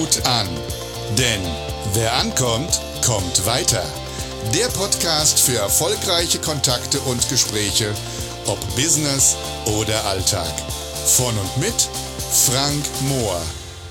gut an. Denn wer ankommt, kommt weiter. Der Podcast für erfolgreiche Kontakte und Gespräche, ob Business oder Alltag. Von und mit Frank Mohr.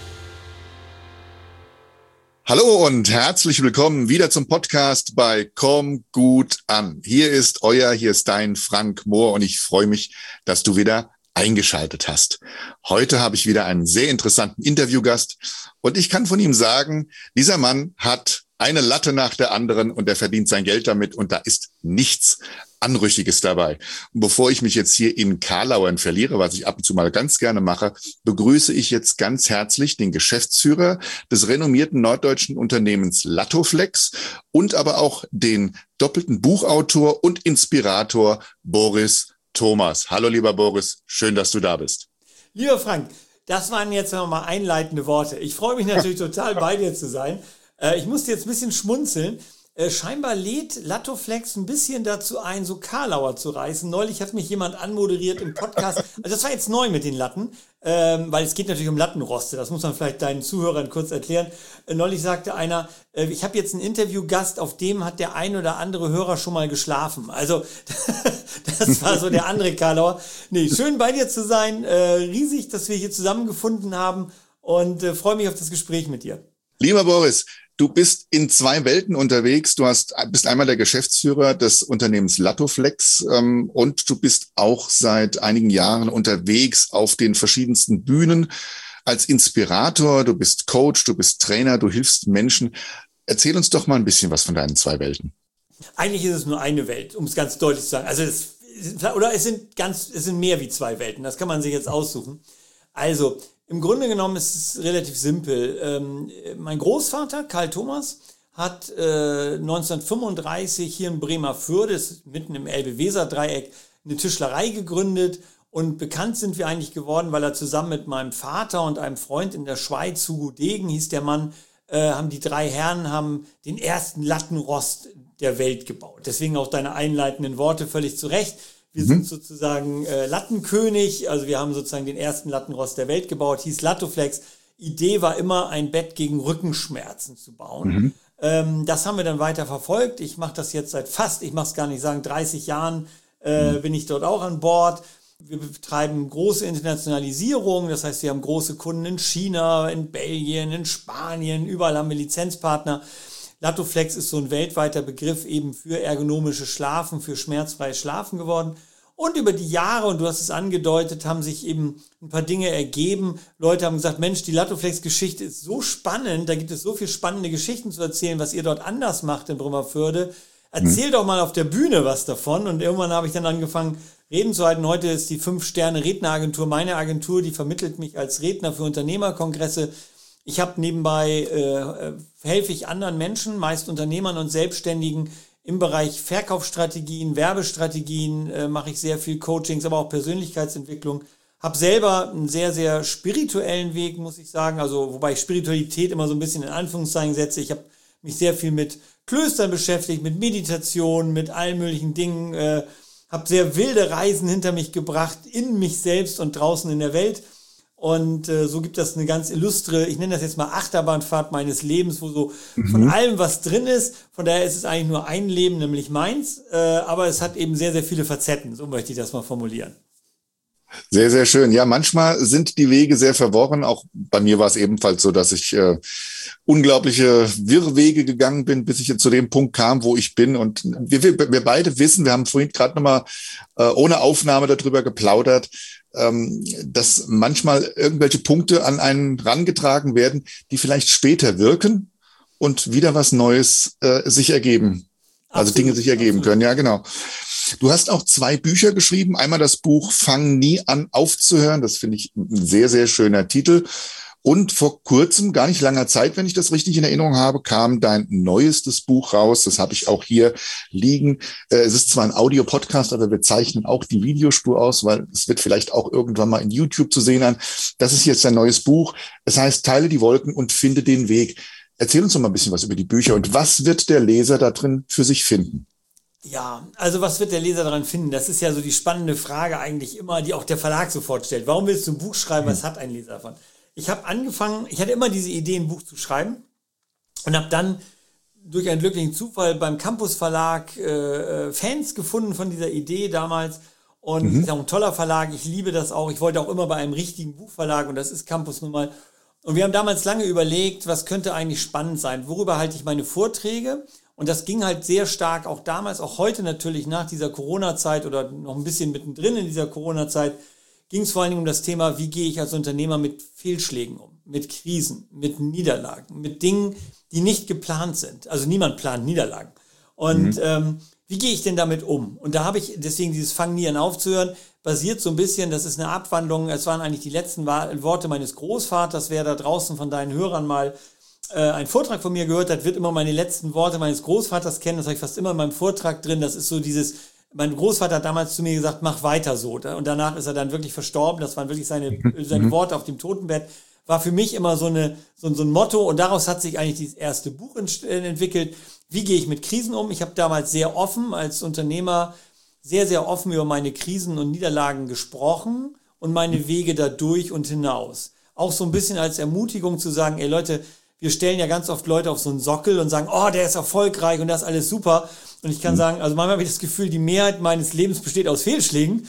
Hallo und herzlich willkommen wieder zum Podcast bei Komm gut an. Hier ist dein Frank Mohr und ich freue mich, dass du wieder eingeschaltet hast. Heute habe ich wieder einen sehr interessanten Interviewgast und ich kann von ihm sagen, dieser Mann hat eine Latte nach der anderen und er verdient sein Geld damit und da ist nichts Anrüchiges dabei. Und bevor ich mich jetzt hier in Karlauern verliere, was ich ab und zu mal ganz gerne mache, begrüße ich jetzt ganz herzlich den Geschäftsführer des renommierten norddeutschen Unternehmens Lattoflex und aber auch den doppelten Buchautor und Inspirator Boris Thomas. Hallo lieber Boris, schön, dass du da bist. Lieber Frank, das waren jetzt nochmal einleitende Worte. Ich freue mich natürlich total bei dir zu sein. Ich musste jetzt ein bisschen schmunzeln. Scheinbar lädt Lattoflex ein bisschen dazu ein, so Karlauer zu reißen. Neulich hat mich jemand anmoderiert im Podcast. Also das war jetzt neu mit den Latten, weil es geht natürlich um Lattenroste. Das muss man vielleicht deinen Zuhörern kurz erklären. Neulich sagte einer, ich habe jetzt einen Interviewgast, auf dem hat der ein oder andere Hörer schon mal geschlafen. Also das war so der andere Karlauer. Nee, schön bei dir zu sein. Riesig, dass wir hier zusammengefunden haben und freue mich auf das Gespräch mit dir. Lieber Boris, du bist in zwei Welten unterwegs. Du bist einmal der Geschäftsführer des Unternehmens Lattoflex und du bist auch seit einigen Jahren unterwegs auf den verschiedensten Bühnen als Inspirator. Du bist Coach, du bist Trainer, du hilfst Menschen. Erzähl uns doch mal ein bisschen was von deinen zwei Welten. Eigentlich ist es nur eine Welt, um es ganz deutlich zu sagen. Also es sind mehr wie zwei Welten. Das kann man sich jetzt aussuchen. Also im Grunde genommen ist es relativ simpel. Mein Großvater, Karl Thomas, hat 1935 hier in Bremerförde, das ist mitten im Elbe-Weser-Dreieck, eine Tischlerei gegründet. Und bekannt sind wir eigentlich geworden, weil er zusammen mit meinem Vater und einem Freund in der Schweiz, Hugo Degen hieß der Mann, haben die drei Herren den ersten Lattenrost der Welt gebaut. Deswegen auch deine einleitenden Worte völlig zu Recht. Wir sind sozusagen Lattenkönig, also wir haben sozusagen den ersten Lattenrost der Welt gebaut, hieß Lattoflex. Idee war immer, ein Bett gegen Rückenschmerzen zu bauen. Das haben wir dann weiter verfolgt. Ich mache das jetzt ich mache es gar nicht sagen, 30 Jahren bin ich dort auch an Bord. Wir betreiben große Internationalisierung, das heißt, wir haben große Kunden in China, in Belgien, in Spanien, überall haben wir Lizenzpartner. Lattoflex ist so ein weltweiter Begriff eben für ergonomisches Schlafen, für schmerzfreies Schlafen geworden. Und über die Jahre, und du hast es angedeutet, haben sich eben ein paar Dinge ergeben. Leute haben gesagt, Mensch, die Lattoflex-Geschichte ist so spannend, da gibt es so viele spannende Geschichten zu erzählen, was ihr dort anders macht in Bremerförde. Erzähl doch mal auf der Bühne was davon. Und irgendwann habe ich dann angefangen, Reden zu halten. Heute ist die 5-Sterne-Redneragentur meine Agentur, die vermittelt mich als Redner für Unternehmerkongresse. Ich habe nebenbei, helfe ich anderen Menschen, meist Unternehmern und Selbstständigen im Bereich Verkaufsstrategien, Werbestrategien, mache ich sehr viel Coachings, aber auch Persönlichkeitsentwicklung. Habe selber einen sehr, sehr spirituellen Weg, muss ich sagen, also wobei ich Spiritualität immer so ein bisschen in Anführungszeichen setze. Ich habe mich sehr viel mit Klöstern beschäftigt, mit Meditation, mit allen möglichen Dingen, habe sehr wilde Reisen hinter mich gebracht, in mich selbst und draußen in der Welt. Und so gibt das eine ganz illustre, ich nenne das jetzt mal Achterbahnfahrt meines Lebens, wo so von allem was drin ist. Von daher ist es eigentlich nur ein Leben, nämlich meins. Aber es hat eben sehr, sehr viele Facetten. So möchte ich das mal formulieren. Sehr, sehr schön. Ja, manchmal sind die Wege sehr verworren. Auch bei mir war es ebenfalls so, dass ich unglaubliche Wirrwege gegangen bin, bis ich jetzt zu dem Punkt kam, wo ich bin. Und wir beide wissen, wir haben vorhin gerade nochmal ohne Aufnahme darüber geplaudert, dass manchmal irgendwelche Punkte an einen rangetragen werden, die vielleicht später wirken und wieder was Neues sich ergeben. Also Dinge sich ergeben können. Ja, genau. Du hast auch 2 Bücher geschrieben. Einmal das Buch Fang nie an aufzuhören. Das finde ich ein sehr, sehr schöner Titel. Und vor kurzem, gar nicht langer Zeit, wenn ich das richtig in Erinnerung habe, kam dein neuestes Buch raus. Das habe ich auch hier liegen. Es ist zwar ein Audio-Podcast, aber wir zeichnen auch die Videospur aus, weil es wird vielleicht auch irgendwann mal in YouTube zu sehen sein. Das ist jetzt dein neues Buch. Es heißt, teile die Wolken und finde den Weg. Erzähl uns doch mal ein bisschen was über die Bücher und was wird der Leser da drin für sich finden? Ja, also was wird der Leser daran finden? Das ist ja so die spannende Frage eigentlich immer, die auch der Verlag sofort stellt. Warum willst du ein Buch schreiben? Was hat ein Leser davon? ich habe angefangen, ich hatte immer diese Idee, ein Buch zu schreiben und habe dann durch einen glücklichen Zufall beim Campus Verlag Fans gefunden von dieser Idee damals. Und ist auch ein toller Verlag, ich liebe das auch. Ich wollte auch immer bei einem richtigen Buchverlag und das ist Campus nun mal. Und wir haben damals lange überlegt, was könnte eigentlich spannend sein, worüber halte ich meine Vorträge. Und das ging halt sehr stark, auch damals, auch heute natürlich nach dieser Corona-Zeit oder noch ein bisschen mittendrin in dieser Corona-Zeit, ging es vor allen Dingen um das Thema, wie gehe ich als Unternehmer mit Fehlschlägen um, mit Krisen, mit Niederlagen, mit Dingen, die nicht geplant sind. Also niemand plant Niederlagen. Und wie gehe ich denn damit um? Und da habe ich deswegen dieses Fang nie an aufzuhören, basiert so ein bisschen, das ist eine Abwandlung, es waren eigentlich die letzten Worte meines Großvaters, wer da draußen von deinen Hörern mal einen Vortrag von mir gehört hat, wird immer meine letzten Worte meines Großvaters kennen, das habe ich fast immer in meinem Vortrag drin, das ist so dieses, mein Großvater hat damals zu mir gesagt, mach weiter so, und danach ist er dann wirklich verstorben, das waren wirklich seine Worte auf dem Totenbett, war für mich immer so ein Motto und daraus hat sich eigentlich dieses erste Buch entwickelt. Wie gehe ich mit Krisen um? Ich habe damals sehr offen als Unternehmer sehr, sehr offen über meine Krisen und Niederlagen gesprochen und meine Wege dadurch und hinaus. Auch so ein bisschen als Ermutigung zu sagen, ey Leute, wir stellen ja ganz oft Leute auf so einen Sockel und sagen, oh, der ist erfolgreich und das ist alles super. Und ich kann sagen, also manchmal habe ich das Gefühl, die Mehrheit meines Lebens besteht aus Fehlschlägen.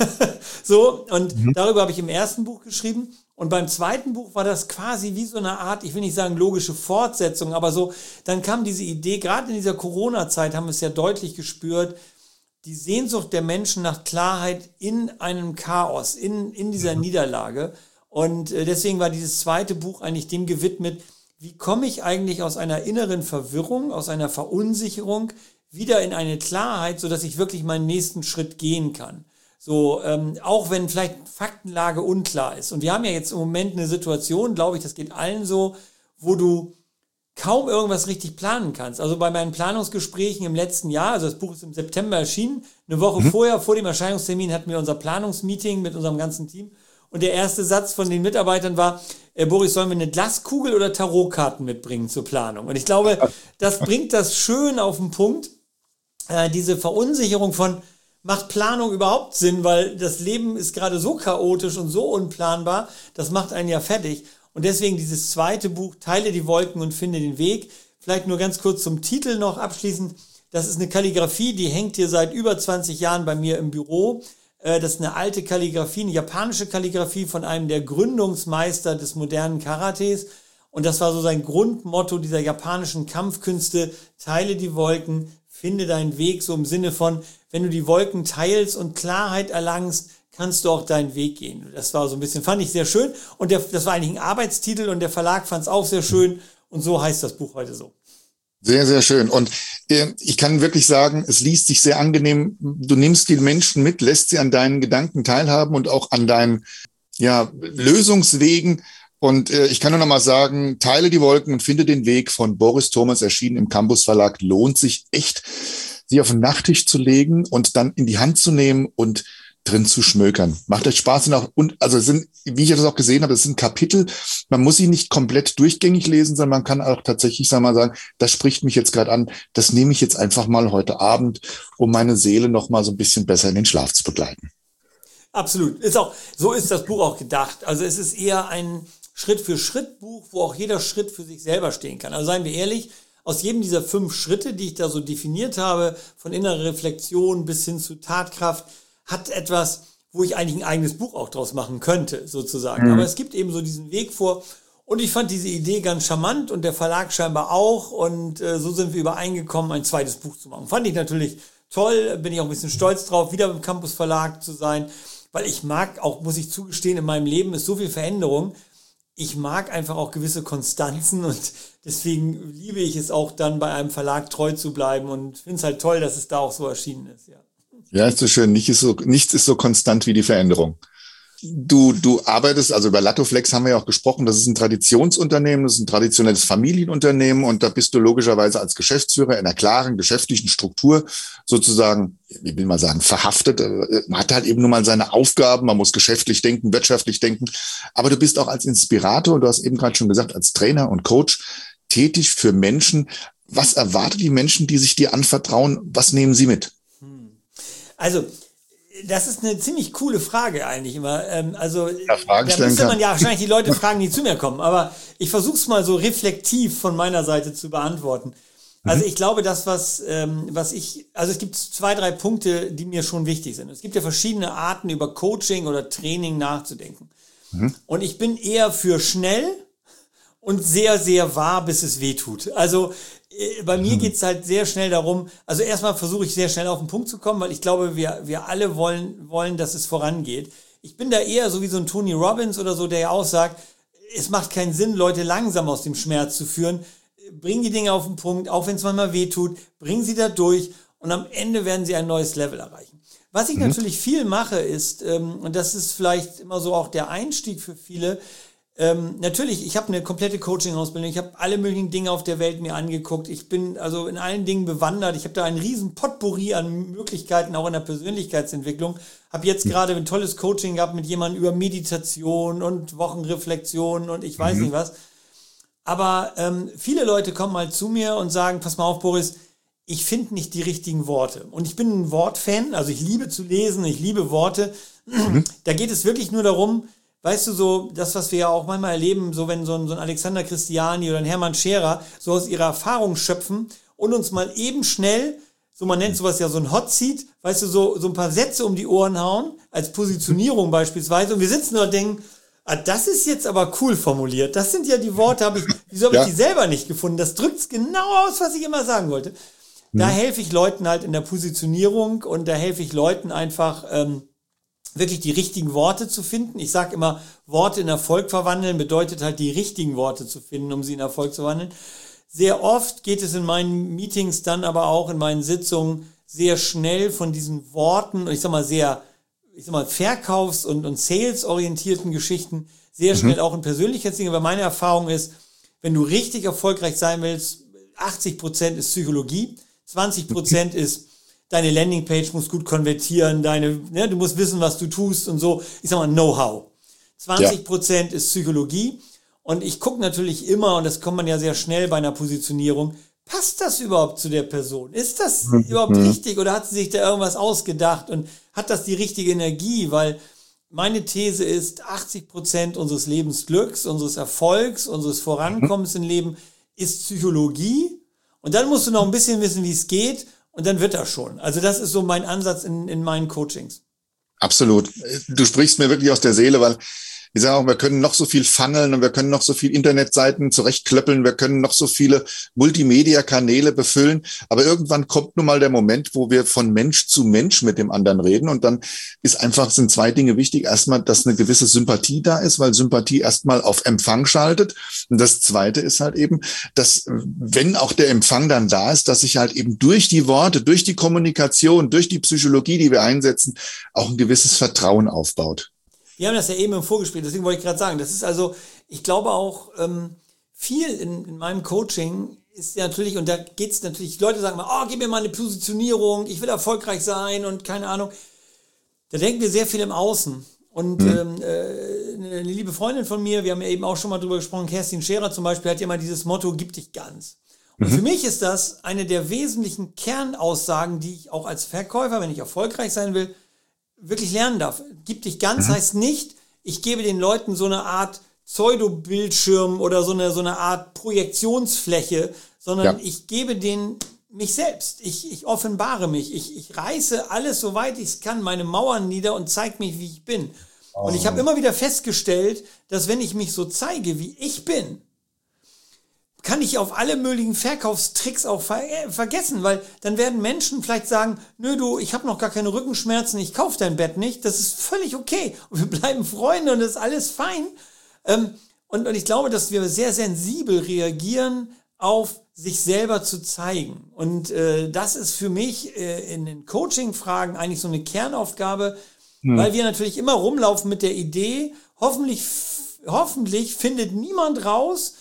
So, und darüber habe ich im ersten Buch geschrieben. Und beim zweiten Buch war das quasi wie so eine Art, ich will nicht sagen logische Fortsetzung, aber so, dann kam diese Idee, gerade in dieser Corona-Zeit haben wir es ja deutlich gespürt, die Sehnsucht der Menschen nach Klarheit in einem Chaos, in dieser Niederlage. Und deswegen war dieses zweite Buch eigentlich dem gewidmet, wie komme ich eigentlich aus einer inneren Verwirrung, aus einer Verunsicherung wieder in eine Klarheit, sodass ich wirklich meinen nächsten Schritt gehen kann. So, auch wenn vielleicht Faktenlage unklar ist. Und wir haben ja jetzt im Moment eine Situation, glaube ich, das geht allen so, wo du kaum irgendwas richtig planen kannst. Also bei meinen Planungsgesprächen im letzten Jahr, also das Buch ist im September erschienen, eine Woche vorher, vor dem Erscheinungstermin, hatten wir unser Planungsmeeting mit unserem ganzen Team. Und der erste Satz von den Mitarbeitern war, Boris, sollen wir eine Glaskugel oder Tarotkarten mitbringen zur Planung? Und ich glaube, das bringt das schön auf den Punkt, diese Verunsicherung von, macht Planung überhaupt Sinn, weil das Leben ist gerade so chaotisch und so unplanbar, das macht einen ja fertig. Und deswegen dieses zweite Buch, Teile die Wolken und finde den Weg. Vielleicht nur ganz kurz zum Titel noch abschließend. Das ist eine Kalligrafie, die hängt hier seit über 20 Jahren bei mir im Büro. Das ist eine alte Kalligrafie, eine japanische Kalligrafie von einem der Gründungsmeister des modernen Karates. Und das war so sein Grundmotto dieser japanischen Kampfkünste, teile die Wolken, finde deinen Weg, so im Sinne von, wenn du die Wolken teilst und Klarheit erlangst, kannst du auch deinen Weg gehen. Das war so ein bisschen, fand ich sehr schön. Und das war eigentlich ein Arbeitstitel und der Verlag fand es auch sehr schön. Und so heißt das Buch heute so. Sehr, sehr schön. Und ich kann wirklich sagen, es liest sich sehr angenehm. Du nimmst die Menschen mit, lässt sie an deinen Gedanken teilhaben und auch an deinen Lösungswegen. Und ich kann nur noch mal sagen, teile die Wolken und finde den Weg von Boris Thomas, erschienen im Campus Verlag. Lohnt sich echt, sie auf den Nachttisch zu legen und dann in die Hand zu nehmen und drin zu schmökern. Macht euch Spaß. Und also sind, wie ich das auch gesehen habe, es sind Kapitel. Man muss sie nicht komplett durchgängig lesen, sondern man kann auch tatsächlich sagen, das spricht mich jetzt gerade an. Das nehme ich jetzt einfach mal heute Abend, um meine Seele noch mal so ein bisschen besser in den Schlaf zu begleiten. Absolut. So ist das Buch auch gedacht. Also es ist eher ein Schritt-für-Schritt-Buch, wo auch jeder Schritt für sich selber stehen kann. Also seien wir ehrlich, aus jedem dieser 5 Schritte, die ich da so definiert habe, von innerer Reflexion bis hin zu Tatkraft, hat etwas, wo ich eigentlich ein eigenes Buch auch draus machen könnte, sozusagen. Aber es gibt eben so diesen Weg vor. Und ich fand diese Idee ganz charmant und der Verlag scheinbar auch. Und so sind wir übereingekommen, ein zweites Buch zu machen. Fand ich natürlich toll, bin ich auch ein bisschen stolz drauf, wieder im Campus Verlag zu sein. Weil ich mag auch, muss ich zugestehen, in meinem Leben ist so viel Veränderung. Ich mag einfach auch gewisse Konstanzen und deswegen liebe ich es auch dann bei einem Verlag treu zu bleiben und finde es halt toll, dass es da auch so erschienen ist, ja. Ja, ist so schön. Nichts ist so konstant wie die Veränderung. Du arbeitest, also über Lattoflex haben wir ja auch gesprochen, das ist ein Traditionsunternehmen, das ist ein traditionelles Familienunternehmen und da bist du logischerweise als Geschäftsführer in einer klaren geschäftlichen Struktur sozusagen, ich will mal sagen, verhaftet. Man hat halt eben nur mal seine Aufgaben, man muss geschäftlich denken, wirtschaftlich denken, aber du bist auch als Inspirator und du hast eben gerade schon gesagt, als Trainer und Coach tätig für Menschen. Was erwartet die Menschen, die sich dir anvertrauen? Was nehmen sie mit? Also, Das ist eine ziemlich coole Frage eigentlich immer. Also Fragen da stellen müsste man kann. ja wahrscheinlich die Leute fragen, die zu mir kommen. Aber ich versuche es mal so reflektiv von meiner Seite zu beantworten. Also ich glaube, also es gibt 2, 3 Punkte, die mir schon wichtig sind. Es gibt ja verschiedene Arten, über Coaching oder Training nachzudenken. Und ich bin eher für schnell und sehr, sehr wahr, bis es weh tut. Also bei mir geht's halt sehr schnell darum, also erstmal versuche ich sehr schnell auf den Punkt zu kommen, weil ich glaube, wir alle wollen, dass es vorangeht. Ich bin da eher so wie so ein Tony Robbins oder so, der ja auch sagt, es macht keinen Sinn, Leute langsam aus dem Schmerz zu führen. Bring die Dinge auf den Punkt, auch wenn es manchmal weh tut, bring sie da durch und am Ende werden sie ein neues Level erreichen. Was ich natürlich viel mache ist, und das ist vielleicht immer so auch der Einstieg für viele, natürlich, ich habe eine komplette Coaching-Ausbildung, ich habe alle möglichen Dinge auf der Welt mir angeguckt, ich bin also in allen Dingen bewandert, ich habe da einen riesen Potpourri an Möglichkeiten, auch in der Persönlichkeitsentwicklung, habe jetzt gerade ein tolles Coaching gehabt mit jemandem über Meditation und Wochenreflexion und ich weiß nicht was, aber viele Leute kommen mal zu mir und sagen, pass mal auf, Boris, ich finde nicht die richtigen Worte und ich bin ein Wortfan, also ich liebe zu lesen, ich liebe Worte, da geht es wirklich nur darum, weißt du, so das, was wir ja auch manchmal erleben, so wenn so ein Alexander Christiani oder ein Hermann Scherer so aus ihrer Erfahrung schöpfen und uns mal eben schnell, so man nennt sowas ja so ein Hot Seat, weißt du, so ein paar Sätze um die Ohren hauen, als Positionierung beispielsweise. Und wir sitzen da und denken, das ist jetzt aber cool formuliert. Das sind ja die Worte, wieso habe ich die selber nicht gefunden? Das drückt's genau aus, was ich immer sagen wollte. Da helfe ich Leuten halt in der Positionierung und da helfe ich Leuten einfach, wirklich die richtigen Worte zu finden. Ich sage immer, Worte in Erfolg verwandeln bedeutet halt, die richtigen Worte zu finden, um sie in Erfolg zu wandeln. Sehr oft geht es in meinen Meetings, dann aber auch in meinen Sitzungen sehr schnell von diesen Worten, ich sag mal verkaufs- und sales-orientierten Geschichten, sehr schnell auch in Persönlichkeitsdingen. Aber meine Erfahrung ist, wenn du richtig erfolgreich sein willst, 80% ist Psychologie, 20% ist deine Landingpage muss gut konvertieren, du musst wissen, was du tust und so. Ich sag mal Know-how. 20% ist Psychologie. Und ich gucke natürlich immer, und das kommt man ja sehr schnell bei einer Positionierung, passt das überhaupt zu der Person? Ist das überhaupt richtig oder hat sie sich da irgendwas ausgedacht und hat das die richtige Energie? Weil meine These ist, 80% unseres Lebensglücks, unseres Erfolgs, unseres Vorankommens im Leben ist Psychologie. Und dann musst du noch ein bisschen wissen, wie es geht. Und dann wird das schon. Also das ist so mein Ansatz in meinen Coachings. Absolut. Du sprichst mir wirklich aus der Seele, weil ich sage auch, wir können noch so viel funneln und wir können noch so viel Internetseiten zurechtklöppeln, wir können noch so viele Multimedia-Kanäle befüllen, aber irgendwann kommt nun mal der Moment, wo wir von Mensch zu Mensch mit dem anderen reden und dann sind 2 Dinge wichtig. Erstmal, dass eine gewisse Sympathie da ist, weil Sympathie erstmal auf Empfang schaltet und das Zweite ist halt eben, dass wenn auch der Empfang dann da ist, dass sich halt eben durch die Worte, durch die Kommunikation, durch die Psychologie, die wir einsetzen, auch ein gewisses Vertrauen aufbaut. Wir haben das ja eben im Vorgespräch, deswegen wollte ich gerade sagen, das ist also, ich glaube auch, viel in meinem Coaching ist ja natürlich, und da geht's natürlich, Leute sagen mal, gib mir mal eine Positionierung, ich will erfolgreich sein und keine Ahnung. Da denken wir sehr viel im Außen. Und eine liebe Freundin von mir, wir haben ja eben auch schon mal drüber gesprochen, Kerstin Scherer zum Beispiel, hat ja immer dieses Motto, gib dich ganz. Und für mich ist das eine der wesentlichen Kernaussagen, die ich auch als Verkäufer, wenn ich erfolgreich sein will, wirklich lernen darf. Gib dich ganz heißt nicht, ich gebe den Leuten so eine Art Pseudo-Bildschirm oder so eine Art Projektionsfläche, sondern ich gebe denen mich selbst. Ich offenbare mich. Ich reiße alles, soweit ich es kann, meine Mauern nieder und zeige mich, wie ich bin. Und ich habe immer wieder festgestellt, dass wenn ich mich so zeige, wie ich bin, kann ich auf alle möglichen Verkaufstricks auch vergessen, weil dann werden Menschen vielleicht sagen, nö du, ich habe noch gar keine Rückenschmerzen, ich kaufe dein Bett nicht, das ist völlig okay und wir bleiben Freunde und das ist alles fein. Und ich glaube, dass wir sehr sensibel reagieren auf sich selber zu zeigen. Und das ist für mich in den Coaching-Fragen eigentlich so eine Kernaufgabe, weil wir natürlich immer rumlaufen mit der Idee, hoffentlich findet niemand raus,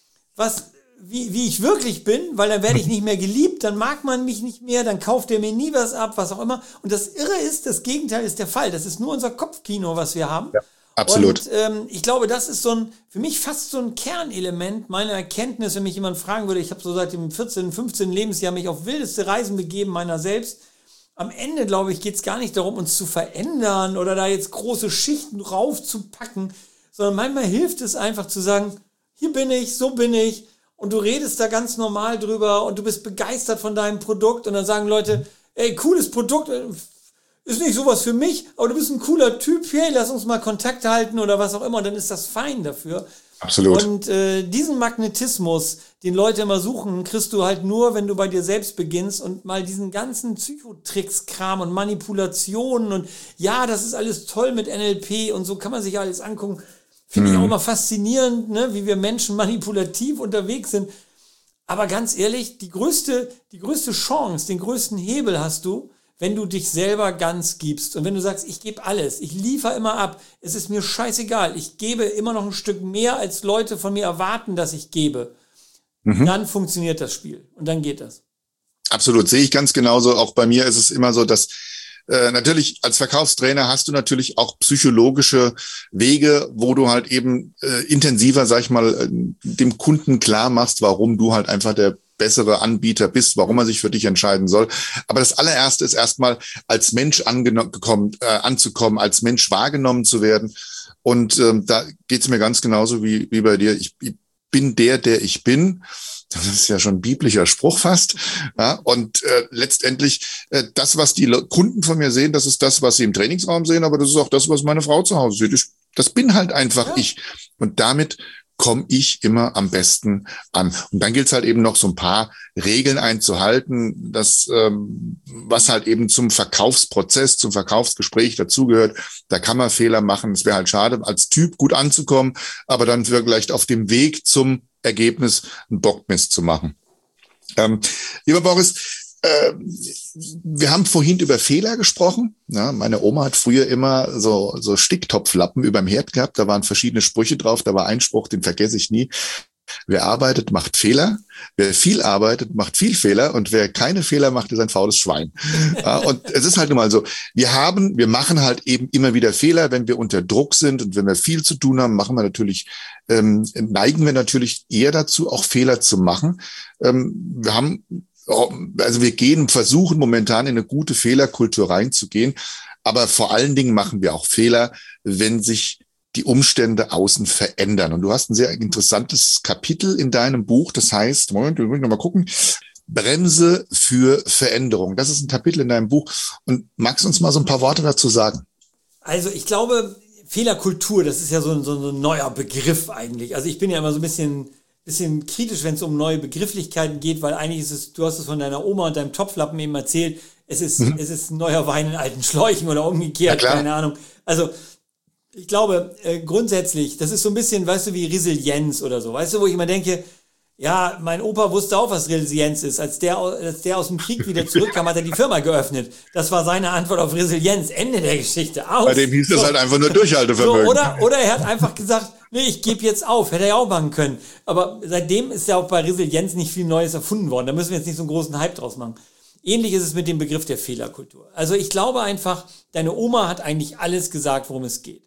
wie ich wirklich bin, weil dann werde ich nicht mehr geliebt, dann mag man mich nicht mehr, dann kauft er mir nie was ab, was auch immer. Und das Irre ist, das Gegenteil ist der Fall. Das ist nur unser Kopfkino, was wir haben. Ja, absolut. Und ich glaube, das ist für mich fast so ein Kernelement meiner Erkenntnis, wenn mich jemand fragen würde, ich habe so seit dem 14., 15. Lebensjahr mich auf wildeste Reisen begeben meiner selbst. am Ende, glaube ich, geht es gar nicht darum, uns zu verändern oder da jetzt große Schichten raufzupacken, sondern manchmal hilft es einfach zu sagen, hier bin ich, so bin ich, und du redest da ganz normal drüber und du bist begeistert von deinem Produkt und dann sagen Leute, ey, cooles Produkt, ist nicht sowas für mich, aber du bist ein cooler Typ, hey, lass uns mal Kontakt halten oder was auch immer, und dann ist das fein dafür. Absolut. Und diesen Magnetismus, den Leute immer suchen, kriegst du halt nur, wenn du bei dir selbst beginnst und mal diesen ganzen Psychotricks-Kram und Manipulationen und ja, das ist alles toll mit NLP und so kann man sich alles angucken. Finde ich auch immer faszinierend, ne, wie wir Menschen manipulativ unterwegs sind. Aber ganz ehrlich, die größte Chance, den größten Hebel hast du, wenn du dich selber ganz gibst. Und wenn du sagst, ich gebe alles, ich liefere immer ab, es ist mir scheißegal, ich gebe immer noch ein Stück mehr, als Leute von mir erwarten, dass ich gebe, dann funktioniert das Spiel und dann geht das. Absolut, sehe ich ganz genauso. Auch bei mir ist es immer so, dass natürlich als Verkaufstrainer hast du natürlich auch psychologische Wege, wo du halt eben intensiver, sag ich mal, dem Kunden klar machst, warum du halt einfach der bessere Anbieter bist, warum er sich für dich entscheiden soll. Aber das allererste ist erstmal als Mensch anzukommen, als Mensch wahrgenommen zu werden. Und da geht's mir ganz genauso wie bei dir. Ich bin der ich bin. Das ist ja schon ein biblischer Spruch fast. Ja, und letztendlich das, was die Kunden von mir sehen, das ist das, was sie im Trainingsraum sehen, aber das ist auch das, was meine Frau zu Hause sieht. Das bin halt einfach ich. Und damit komme ich immer am besten an. Und dann gilt es halt eben noch so ein paar Regeln einzuhalten, das, was halt eben zum Verkaufsprozess, zum Verkaufsgespräch dazugehört. Da kann man Fehler machen. Es wäre halt schade, als Typ gut anzukommen, aber dann vielleicht auf dem Weg zum Ergebnis einen Bockmist zu machen. Lieber Boris, wir haben vorhin über Fehler gesprochen. Ja, meine Oma hat früher immer so Sticktopflappen überm Herd gehabt. Da waren verschiedene Sprüche drauf. Da war ein Spruch, den vergesse ich nie. Wer arbeitet, macht Fehler. Wer viel arbeitet, macht viel Fehler. Und wer keine Fehler macht, ist ein faules Schwein. Ja, und es ist halt nun mal so, wir machen halt eben immer wieder Fehler, wenn wir unter Druck sind und wenn wir viel zu tun haben, neigen wir natürlich eher dazu, auch Fehler zu machen. Wir versuchen momentan in eine gute Fehlerkultur reinzugehen. Aber vor allen Dingen machen wir auch Fehler, wenn sich die Umstände außen verändern. Und du hast ein sehr interessantes Kapitel in deinem Buch. Das heißt, Moment, wir müssen noch mal gucken. Bremse für Veränderung. Das ist ein Kapitel in deinem Buch. Und magst du uns mal so ein paar Worte dazu sagen? Also ich glaube, Fehlerkultur, das ist ja so ein neuer Begriff eigentlich. Also ich bin ja immer so ein bisschen kritisch, wenn es um neue Begrifflichkeiten geht, weil eigentlich ist es, du hast es von deiner Oma und deinem Topflappen eben erzählt, es ist ein neuer Wein in alten Schläuchen oder umgekehrt, keine Ahnung. Also ich glaube, grundsätzlich, das ist so ein bisschen, weißt du, wie Resilienz oder so. Weißt du, wo ich immer denke, ja, mein Opa wusste auch, was Resilienz ist. Als der aus dem Krieg wieder zurückkam, hat er die Firma geöffnet. Das war seine Antwort auf Resilienz. Ende der Geschichte. Aus. Bei dem hieß das halt einfach nur Durchhaltevermögen. So, oder er hat einfach gesagt, nee, ich gebe jetzt auf. Hätte er ja auch machen können. Aber seitdem ist ja auch bei Resilienz nicht viel Neues erfunden worden. Da müssen wir jetzt nicht so einen großen Hype draus machen. Ähnlich ist es mit dem Begriff der Fehlerkultur. Also ich glaube einfach, deine Oma hat eigentlich alles gesagt, worum es geht.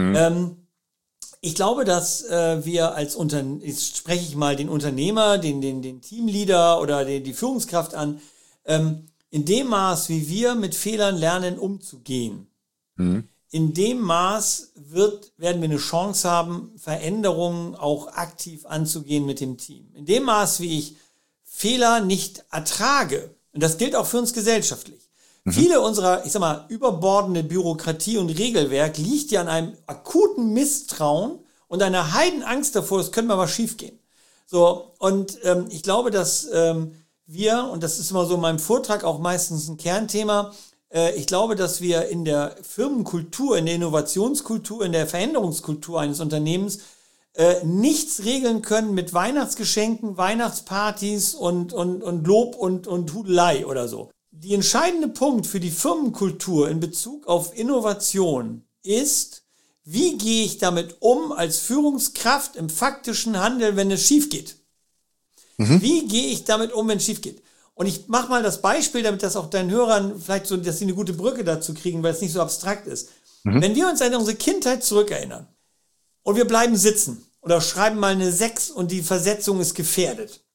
Ich glaube, dass wir als jetzt spreche ich mal den Unternehmer, den Teamleader oder die Führungskraft an, in dem Maß, wie wir mit Fehlern lernen, umzugehen, in dem Maß werden wir eine Chance haben, Veränderungen auch aktiv anzugehen mit dem Team. In dem Maß, wie ich Fehler nicht ertrage, und das gilt auch für uns gesellschaftlich. Viele unserer, ich sag mal, überbordende Bürokratie und Regelwerk liegt ja an einem akuten Misstrauen und einer Heidenangst davor, es könnte mal was schiefgehen. So, und ich glaube, dass wir, und das ist immer so in meinem Vortrag auch meistens ein Kernthema, ich glaube, dass wir in der Firmenkultur, in der Innovationskultur, in der Veränderungskultur eines Unternehmens nichts regeln können mit Weihnachtsgeschenken, Weihnachtspartys und Lob und Hudelei oder so. Die entscheidende Punkt für die Firmenkultur in Bezug auf Innovation ist, wie gehe ich damit um als Führungskraft im faktischen Handeln, wenn es schief geht? Wie gehe ich damit um, wenn es schief geht? Und ich mache mal das Beispiel, damit das auch deinen Hörern vielleicht so, dass sie eine gute Brücke dazu kriegen, weil es nicht so abstrakt ist. Wenn wir uns an unsere Kindheit zurückerinnern und wir bleiben sitzen oder schreiben mal eine 6 und die Versetzung ist gefährdet,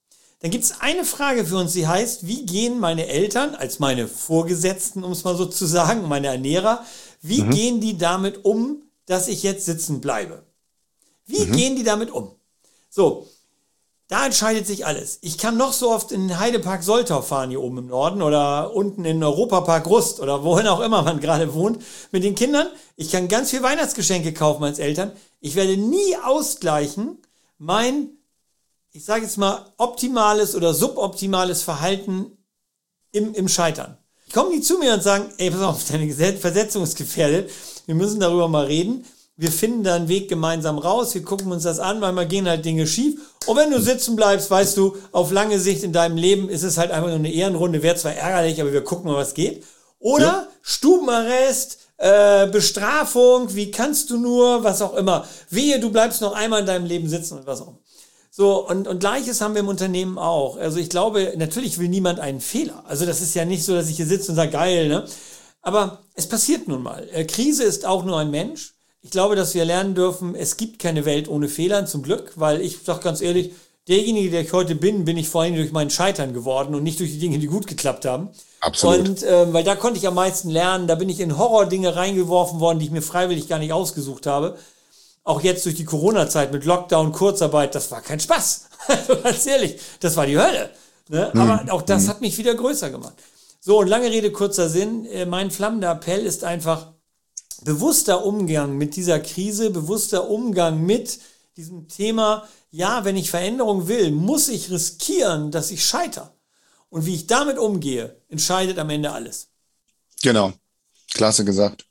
dann gibt es eine Frage für uns, die heißt, wie gehen meine Eltern, als meine Vorgesetzten, um es mal so zu sagen, meine Ernährer, wie gehen die damit um, dass ich jetzt sitzen bleibe? Wie gehen die damit um? So, da entscheidet sich alles. Ich kann noch so oft in den Heidepark Soltau fahren hier oben im Norden oder unten in Europapark Rust oder wohin auch immer man gerade wohnt mit den Kindern. Ich kann ganz viel Weihnachtsgeschenke kaufen als Eltern. Ich werde nie ausgleichen mein, ich sage jetzt mal, optimales oder suboptimales Verhalten im Scheitern. Kommen die zu mir und sagen, ey, pass auf, deine Versetzung ist gefährdet. Wir müssen darüber mal reden. Wir finden da einen Weg gemeinsam raus, wir gucken uns das an, weil mal gehen halt Dinge schief. Und wenn du sitzen bleibst, weißt du, auf lange Sicht in deinem Leben ist es halt einfach nur eine Ehrenrunde, wäre zwar ärgerlich, aber wir gucken mal, was geht. Oder Stubenarrest, Bestrafung, wie kannst du nur, was auch immer. Wehe, du bleibst noch einmal in deinem Leben sitzen und was auch immer. So, und Gleiches haben wir im Unternehmen auch. Also ich glaube, natürlich will niemand einen Fehler. Also das ist ja nicht so, dass ich hier sitze und sage, geil, ne? Aber es passiert nun mal. Krise ist auch nur ein Mensch. Ich glaube, dass wir lernen dürfen, es gibt keine Welt ohne Fehlern, zum Glück, weil ich sage ganz ehrlich, derjenige, der ich heute bin ich vor allem durch mein Scheitern geworden und nicht durch die Dinge, die gut geklappt haben. Absolut. Und weil da konnte ich am meisten lernen, da bin ich in Horror-Dinge reingeworfen worden, die ich mir freiwillig gar nicht ausgesucht habe. Auch jetzt durch die Corona-Zeit mit Lockdown, Kurzarbeit, das war kein Spaß. Also ganz ehrlich, das war die Hölle. Ne? Aber auch das hat mich wieder größer gemacht. So, und lange Rede, kurzer Sinn. Mein flammender Appell ist einfach, bewusster Umgang mit dieser Krise, bewusster Umgang mit diesem Thema, ja, wenn ich Veränderung will, muss ich riskieren, dass ich scheitere. Und wie ich damit umgehe, entscheidet am Ende alles. Genau, klasse gesagt.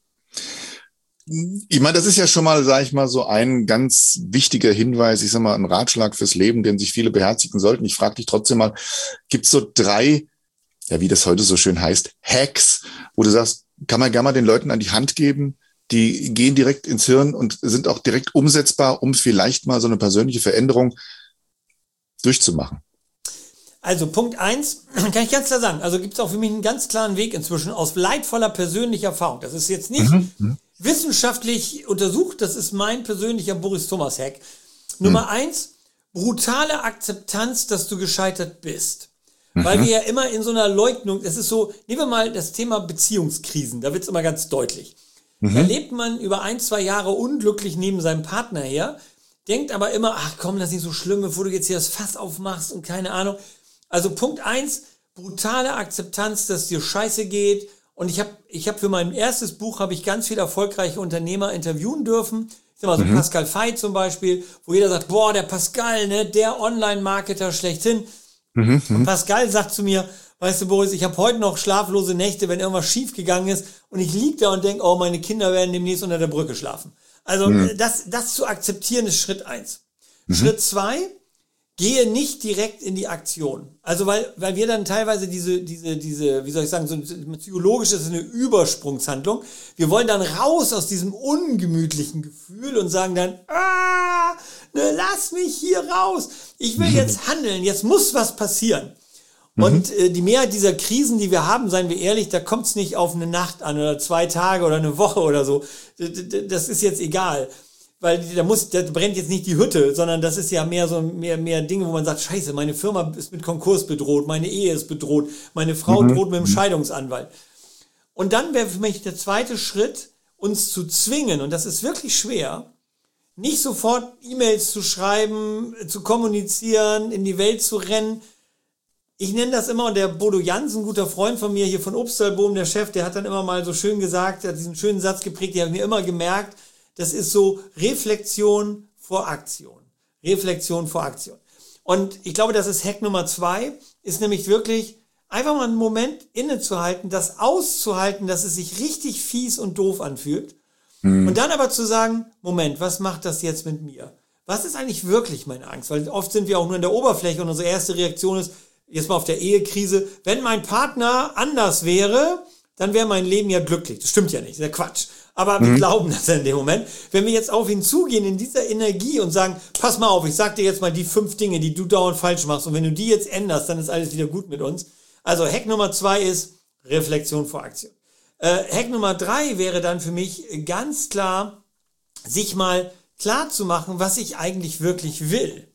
Ich meine, das ist ja schon mal, sage ich mal, so ein ganz wichtiger Hinweis, ich sag mal, ein Ratschlag fürs Leben, den sich viele beherzigen sollten. Ich frage dich trotzdem mal, gibt es so 3, ja, wie das heute so schön heißt, Hacks, wo du sagst, kann man gerne mal den Leuten an die Hand geben, die gehen direkt ins Hirn und sind auch direkt umsetzbar, um vielleicht mal so eine persönliche Veränderung durchzumachen? Also Punkt 1, kann ich ganz klar sagen, also gibt es auch für mich einen ganz klaren Weg inzwischen aus leidvoller persönlicher Erfahrung. Das ist jetzt nicht wissenschaftlich untersucht, das ist mein persönlicher Boris Thomas Hack. Nummer 1, brutale Akzeptanz, dass du gescheitert bist. Weil wir ja immer in so einer Leugnung, es ist so, nehmen wir mal das Thema Beziehungskrisen, da wird es immer ganz deutlich. Da lebt man über 1-2 Jahre unglücklich neben seinem Partner her, denkt aber immer, ach komm, das ist nicht so schlimm, bevor du jetzt hier das Fass aufmachst und keine Ahnung. Also Punkt 1, brutale Akzeptanz, dass dir scheiße geht. Und ich hab für mein erstes Buch, habe ich ganz viele erfolgreiche Unternehmer interviewen dürfen. Ich sag mal so Pascal Veit zum Beispiel, wo jeder sagt, boah, der Pascal, ne, der Online-Marketer schlechthin. Und Pascal sagt zu mir, weißt du, Boris, ich habe heute noch schlaflose Nächte, wenn irgendwas schief gegangen ist und ich lieg da und denke, oh, meine Kinder werden demnächst unter der Brücke schlafen. Also das zu akzeptieren ist Schritt 1. Schritt 2, gehe nicht direkt in die Aktion. Also weil wir dann teilweise diese, wie soll ich sagen, so psychologisch ist es eine Übersprungshandlung. Wir wollen dann raus aus diesem ungemütlichen Gefühl und sagen dann, ne, lass mich hier raus. Ich will jetzt handeln, jetzt muss was passieren. Und die Mehrheit dieser Krisen, die wir haben, seien wir ehrlich, da kommt es nicht auf eine Nacht an oder 2 Tage oder eine Woche oder so. Das ist jetzt egal. Weil da brennt jetzt nicht die Hütte, sondern das ist ja mehr so mehr Dinge, wo man sagt, scheiße, meine Firma ist mit Konkurs bedroht, meine Ehe ist bedroht, meine Frau droht mit dem Scheidungsanwalt. Und dann wäre für mich der zweite Schritt, uns zu zwingen, und das ist wirklich schwer, nicht sofort E-Mails zu schreiben, zu kommunizieren, in die Welt zu rennen. Ich nenne das immer, und der Bodo Jansen, ein guter Freund von mir hier von Obstalboom, der Chef, der hat dann immer mal so schön gesagt, der hat diesen schönen Satz geprägt, der hat mir immer gemerkt, das ist so Reflexion vor Aktion. Reflexion vor Aktion. Und ich glaube, das ist Hack Nummer 2, ist nämlich wirklich einfach mal einen Moment innezuhalten, das auszuhalten, dass es sich richtig fies und doof anfühlt. Und dann aber zu sagen, Moment, was macht das jetzt mit mir? Was ist eigentlich wirklich meine Angst? Weil oft sind wir auch nur in der Oberfläche und unsere erste Reaktion ist, jetzt mal auf der Ehekrise, wenn mein Partner anders wäre, dann wäre mein Leben ja glücklich. Das stimmt ja nicht, das ist ja Quatsch. Aber wir glauben das in dem Moment. Wenn wir jetzt auf ihn zugehen in dieser Energie und sagen, pass mal auf, ich sag dir jetzt mal die 5 Dinge, die du dauernd falsch machst, und wenn du die jetzt änderst, dann ist alles wieder gut mit uns. Also Hack Nummer 2 ist Reflexion vor Aktion. Hack Nummer 3 wäre dann für mich ganz klar, sich mal klar zu machen, was ich eigentlich wirklich will.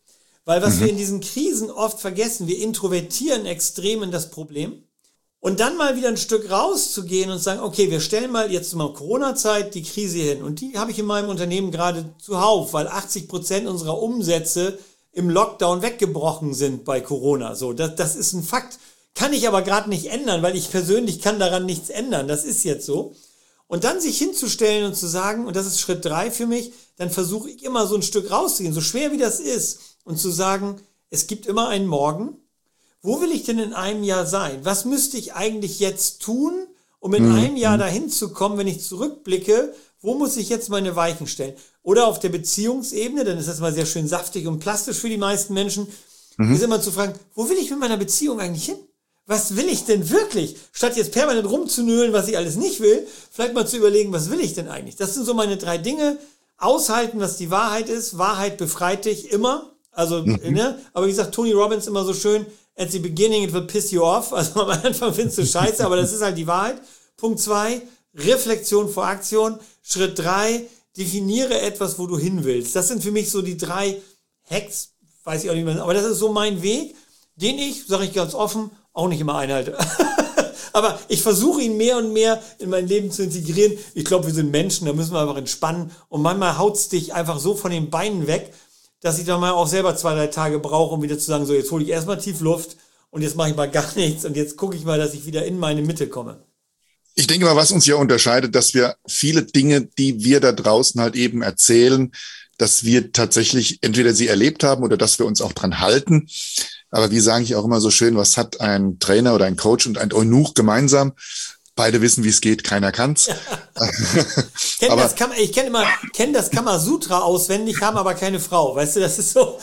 Weil was wir in diesen Krisen oft vergessen, wir introvertieren extrem in das Problem. Und dann mal wieder ein Stück rauszugehen und sagen, okay, wir stellen mal jetzt mal Corona-Zeit die Krise hin. Und die habe ich in meinem Unternehmen gerade zuhauf, weil 80% unserer Umsätze im Lockdown weggebrochen sind bei Corona. So, das ist ein Fakt. Kann ich aber gerade nicht ändern, weil ich persönlich kann daran nichts ändern. Das ist jetzt so. Und dann sich hinzustellen und zu sagen, und das ist Schritt 3 für mich, dann versuche ich immer so ein Stück rauszugehen, so schwer wie das ist, und zu sagen, es gibt immer einen Morgen. Wo will ich denn in einem Jahr sein? Was müsste ich eigentlich jetzt tun, um in einem Jahr dahin zu kommen, wenn ich zurückblicke, wo muss ich jetzt meine Weichen stellen? Oder auf der Beziehungsebene, dann ist das mal sehr schön saftig und plastisch für die meisten Menschen, ist immer zu fragen, wo will ich mit meiner Beziehung eigentlich hin? Was will ich denn wirklich? Statt jetzt permanent rumzunölen, was ich alles nicht will, vielleicht mal zu überlegen, was will ich denn eigentlich? Das sind so meine 3 Dinge. Aushalten, was die Wahrheit ist. Wahrheit befreit dich immer. Also, ne? Aber wie sagt Tony Robbins immer so schön, at the beginning it will piss you off. Also am Anfang findest du scheiße, aber das ist halt die Wahrheit. Punkt 2, Reflexion vor Aktion. Schritt 3, definiere etwas, wo du hin willst. Das sind für mich so die 3 Hacks, weiß ich auch nicht mehr, aber das ist so mein Weg, den ich, sage ich ganz offen, auch nicht immer einhalte. Aber ich versuche ihn mehr und mehr in mein Leben zu integrieren. Ich glaube, wir sind Menschen, da müssen wir einfach entspannen. Und manchmal haut's dich einfach so von den Beinen weg, dass ich dann mal auch selber 2, 3 Tage brauche, um wieder zu sagen, so jetzt hole ich erstmal tief Luft und jetzt mache ich mal gar nichts und jetzt gucke ich mal, dass ich wieder in meine Mitte komme. Ich denke mal, was uns ja unterscheidet, dass wir viele Dinge, die wir da draußen halt eben erzählen, dass wir tatsächlich entweder sie erlebt haben oder dass wir uns auch dran halten. Aber wie sage ich auch immer so schön, was hat ein Trainer oder ein Coach und ein Eunuch gemeinsam? Beide wissen, wie es geht, keiner kann's. Ich kenne das Kamasutra auswendig, haben aber keine Frau. Weißt du, das ist so.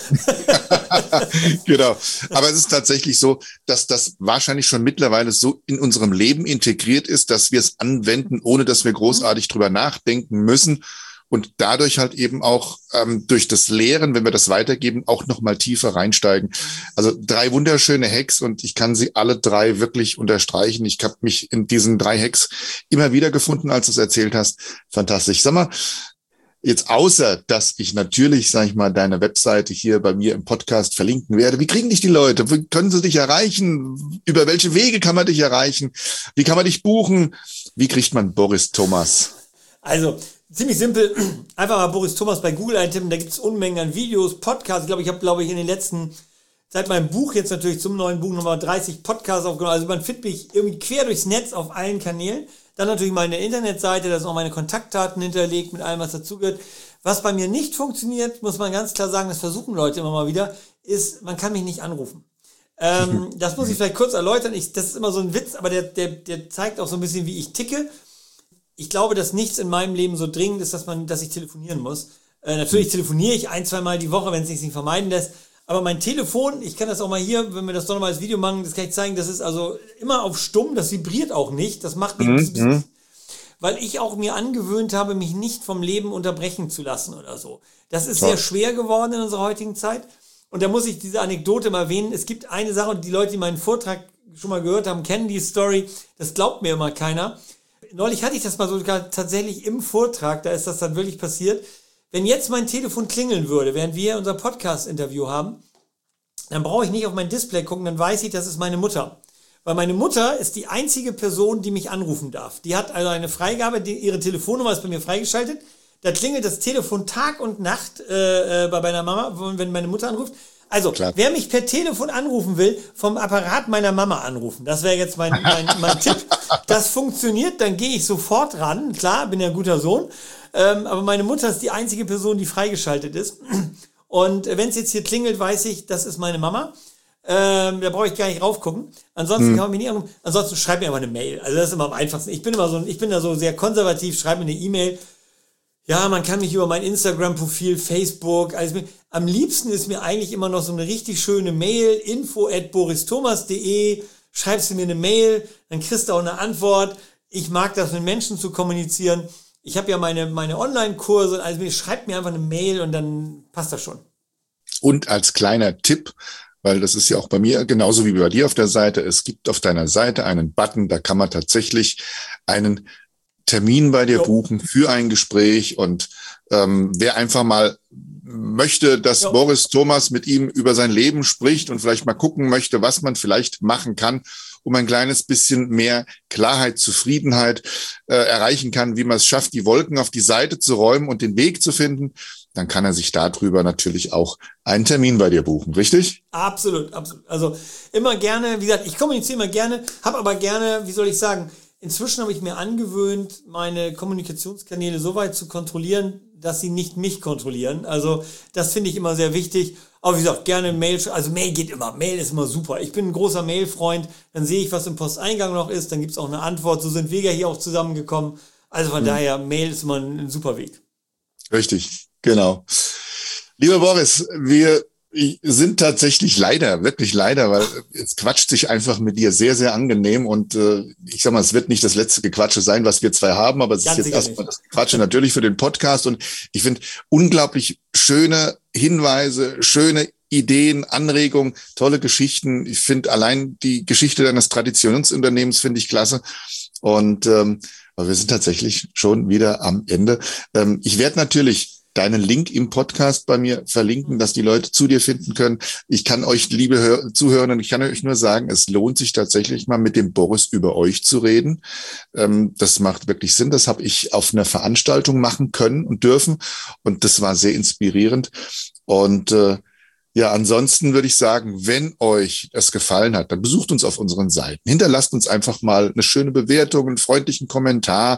Genau. Aber es ist tatsächlich so, dass das wahrscheinlich schon mittlerweile so in unserem Leben integriert ist, dass wir es anwenden, ohne dass wir großartig drüber nachdenken müssen. Und dadurch halt eben auch durch das Lehren, wenn wir das weitergeben, auch noch mal tiefer reinsteigen. Also 3 wunderschöne Hacks und ich kann sie alle 3 wirklich unterstreichen. Ich habe mich in diesen 3 Hacks immer wieder gefunden, als du es erzählt hast. Fantastisch. Sag mal, jetzt außer, dass ich natürlich, sag ich mal, deine Webseite hier bei mir im Podcast verlinken werde. Wie kriegen dich die Leute? Wie können sie dich erreichen? Über welche Wege kann man dich erreichen? Wie kann man dich buchen? Wie kriegt man Boris Thomas? Also, ziemlich simpel, einfach mal Boris Thomas bei Google eintippen, da gibt es Unmengen an Videos, Podcasts. Ich habe in den letzten, seit meinem Buch jetzt natürlich zum neuen Buch nochmal 30 Podcasts aufgenommen. Also man findet mich irgendwie quer durchs Netz auf allen Kanälen. Dann natürlich meine Internetseite, da sind auch meine Kontaktdaten hinterlegt mit allem, was dazugehört. Was bei mir nicht funktioniert, muss man ganz klar sagen, das versuchen Leute immer mal wieder, ist, man kann mich nicht anrufen. Das muss ich vielleicht kurz erläutern. Das ist immer so ein Witz, aber der zeigt auch so ein bisschen, wie ich ticke. Ich glaube, dass nichts in meinem Leben so dringend ist, dass ich telefonieren muss. Natürlich telefoniere ich 1, 2 Mal die Woche, wenn es sich nicht vermeiden lässt. Aber mein Telefon, ich kann das auch mal hier, wenn wir das doch nochmal als Video machen, das kann ich zeigen, das ist also immer auf stumm, das vibriert auch nicht. Das macht mich, weil ich auch mir angewöhnt habe, mich nicht vom Leben unterbrechen zu lassen oder so. Das ist sehr schwer geworden in unserer heutigen Zeit. Und da muss ich diese Anekdote mal erwähnen. Es gibt eine Sache, und die Leute, die meinen Vortrag schon mal gehört haben, kennen die Story. Das glaubt mir immer keiner. Neulich hatte ich das mal sogar tatsächlich im Vortrag, da ist das dann wirklich passiert. Wenn jetzt mein Telefon klingeln würde, während wir unser Podcast-Interview haben, dann brauche ich nicht auf mein Display gucken, dann weiß ich, das ist meine Mutter. Weil meine Mutter ist die einzige Person, die mich anrufen darf. Die hat also eine Freigabe, ihre Telefonnummer ist bei mir freigeschaltet. Da klingelt das Telefon Tag und Nacht bei meiner Mama, wenn meine Mutter anruft. Also, klar. Wer mich per Telefon anrufen will, vom Apparat meiner Mama anrufen. Das wäre jetzt mein Tipp. Das funktioniert, dann gehe ich sofort ran. Klar, bin ja ein guter Sohn. Aber meine Mutter ist die einzige Person, die freigeschaltet ist. Und wenn es jetzt hier klingelt, weiß ich, das ist meine Mama. Da brauche ich gar nicht raufgucken. Ansonsten kann man mich nicht anrufen. Ansonsten schreib mir einfach eine Mail. Also das ist immer am einfachsten. Ich bin da so sehr konservativ, schreib mir eine E-Mail. Ja, man kann mich über mein Instagram-Profil, Facebook, alles mit. Am liebsten ist mir eigentlich immer noch so eine richtig schöne Mail, info@boristhomas.de. Schreibst du mir eine Mail, dann kriegst du auch eine Antwort. Ich mag das, mit Menschen zu kommunizieren. Ich habe ja meine Online-Kurse, also schreib mir einfach eine Mail und dann passt das schon. Und als kleiner Tipp, weil das ist ja auch bei mir genauso wie bei dir auf der Seite, es gibt auf deiner Seite einen Button, da kann man tatsächlich einen Termin bei dir buchen für ein Gespräch und wer einfach mal möchte, dass Boris Thomas mit ihm über sein Leben spricht und vielleicht mal gucken möchte, was man vielleicht machen kann, um ein kleines bisschen mehr Klarheit, Zufriedenheit erreichen kann, wie man es schafft, die Wolken auf die Seite zu räumen und den Weg zu finden, dann kann er sich darüber natürlich auch einen Termin bei dir buchen, richtig? Absolut, absolut. Also immer gerne, wie gesagt, ich kommuniziere immer gerne, habe aber gerne, wie soll ich sagen, inzwischen habe ich mir angewöhnt, meine Kommunikationskanäle so weit zu kontrollieren, dass sie nicht mich kontrollieren. Also das finde ich immer sehr wichtig. Aber wie gesagt, gerne Mail, also Mail geht immer, Mail ist immer super. Ich bin ein großer Mail-Freund, dann sehe ich, was im Posteingang noch ist, dann gibt es auch eine Antwort. So sind wir ja hier auch zusammengekommen. Also von daher, Mail ist immer ein super Weg. Richtig, genau. Lieber Boris, wir sind tatsächlich leider, wirklich leider, weil es quatscht sich einfach mit dir sehr, sehr angenehm und ich sag mal, es wird nicht das letzte Gequatsche sein, was wir zwei haben, aber es ist jetzt erstmal das Gequatsche natürlich für den Podcast und ich finde unglaublich schöne Hinweise, schöne Ideen, Anregungen, tolle Geschichten. Ich finde allein die Geschichte deines Traditionsunternehmens finde ich klasse und aber wir sind tatsächlich schon wieder am Ende. Ich werde natürlich deinen Link im Podcast bei mir verlinken, dass die Leute zu dir finden können. Ich kann euch, liebe Zuhörenden, ich kann euch nur sagen, es lohnt sich tatsächlich mal mit dem Boris über euch zu reden. Das macht wirklich Sinn. Das habe ich auf einer Veranstaltung machen können und dürfen. Und das war sehr inspirierend. Und ja, ansonsten würde ich sagen, wenn euch es gefallen hat, dann besucht uns auf unseren Seiten. Hinterlasst uns einfach mal eine schöne Bewertung, einen freundlichen Kommentar.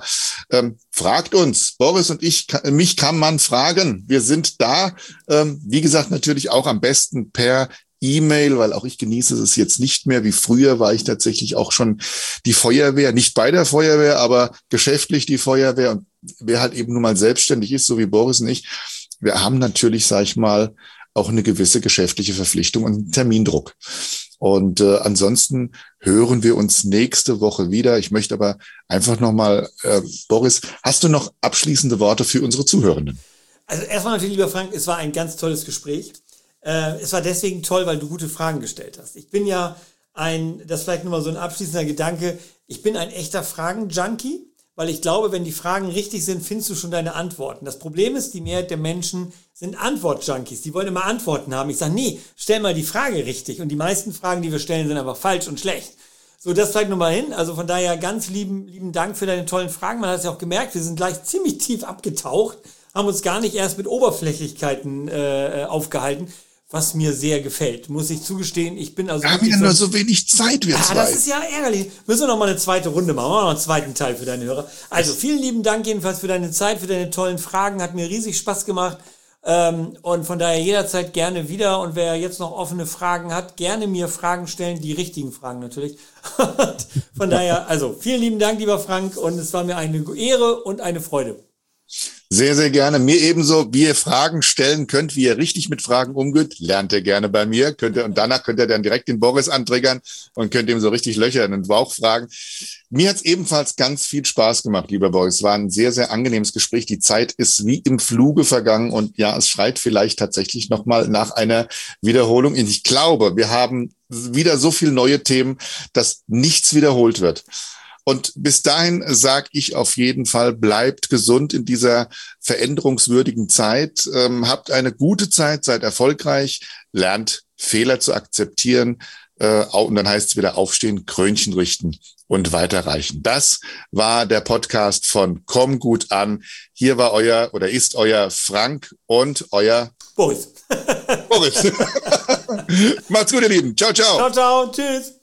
Fragt uns. Boris und mich kann man fragen. Wir sind da. Wie gesagt, natürlich auch am besten per E-Mail, weil auch ich genieße es jetzt nicht mehr. Wie früher war ich tatsächlich auch schon die Feuerwehr, nicht bei der Feuerwehr, aber geschäftlich die Feuerwehr. Und wer halt eben nun mal selbstständig ist, so wie Boris und ich, wir haben natürlich, sag ich mal, auch eine gewisse geschäftliche Verpflichtung und einen Termindruck. Und ansonsten hören wir uns nächste Woche wieder. Ich möchte aber einfach nochmal, Boris, hast du noch abschließende Worte für unsere Zuhörenden? Also erstmal natürlich, lieber Frank, es war ein ganz tolles Gespräch. Es war deswegen toll, weil du gute Fragen gestellt hast. Ich bin ja das ist vielleicht nochmal so ein abschließender Gedanke, ich bin ein echter Fragen-Junkie, weil ich glaube, wenn die Fragen richtig sind, findest du schon deine Antworten. Das Problem ist, die Mehrheit der Menschen sind Antwort-Junkies. Die wollen immer Antworten haben. Ich sage, nee, stell mal die Frage richtig. Und die meisten Fragen, die wir stellen, sind einfach falsch und schlecht. So, das zeigt nur mal hin. Also von daher ganz lieben Dank für deine tollen Fragen. Man hat es ja auch gemerkt, wir sind gleich ziemlich tief abgetaucht, haben uns gar nicht erst mit Oberflächlichkeiten aufgehalten, was mir sehr gefällt, muss ich zugestehen. Ich bin also wir haben ja nur so wenig Zeit, wir zwei. Das ist ja ärgerlich. Müssen wir noch mal eine zweite Runde machen. Machen wir noch einen zweiten Teil für deine Hörer. Also vielen lieben Dank jedenfalls für deine Zeit, für deine tollen Fragen. Hat mir riesig Spaß gemacht. Und von daher jederzeit gerne wieder. Und wer jetzt noch offene Fragen hat, gerne mir Fragen stellen. Die richtigen Fragen natürlich. Von daher, also vielen lieben Dank, lieber Frank. Und es war mir eine Ehre und eine Freude. Sehr, sehr gerne. Mir ebenso, wie ihr Fragen stellen könnt, wie ihr richtig mit Fragen umgeht, lernt ihr gerne bei mir. Und danach könnt ihr dann direkt den Boris antriggern und könnt ihm so richtig Löcher in den Bauch fragen. Mir hat es ebenfalls ganz viel Spaß gemacht, lieber Boris. Es war ein sehr, sehr angenehmes Gespräch. Die Zeit ist wie im Fluge vergangen und ja, es schreit vielleicht tatsächlich nochmal nach einer Wiederholung. Und ich glaube, wir haben wieder so viele neue Themen, dass nichts wiederholt wird. Und bis dahin sage ich auf jeden Fall, bleibt gesund in dieser veränderungswürdigen Zeit. Habt eine gute Zeit, seid erfolgreich, lernt Fehler zu akzeptieren. Und dann heißt es wieder aufstehen, Krönchen richten und weiterreichen. Das war der Podcast von Komm gut an. Hier war ist euer Frank und euer Boris. Boris. Macht's gut, ihr Lieben. Ciao, ciao. Ciao, ciao. Tschüss.